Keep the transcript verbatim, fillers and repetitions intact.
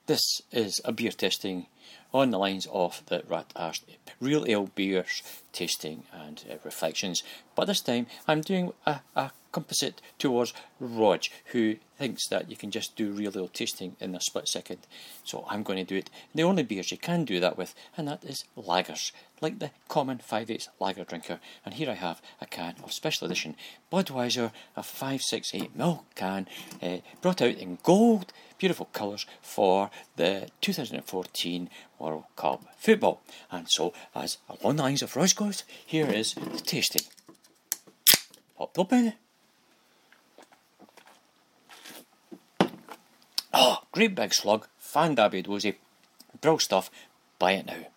This is a beer tasting on the lines of the Rat Arse Real Ale Beers tasting and uh, reflections. But this time I'm doing a, a composite towards Rog, who thinks that you can just do real ale tasting in a split second. So I'm going to do it the only beers you can do that with, and that is lagers, like the common five eighths lager drinker. And here I have a can of special edition Budweiser, a five sixty-eight milliliter can, uh, brought out in gold, beautiful colours for the two thousand fourteen World Cup football. And so, as along the lines of Rog goes, here is the tasting. Popped open. Oh, great big slug, fan dabby dozy, brill stuff, buy it now.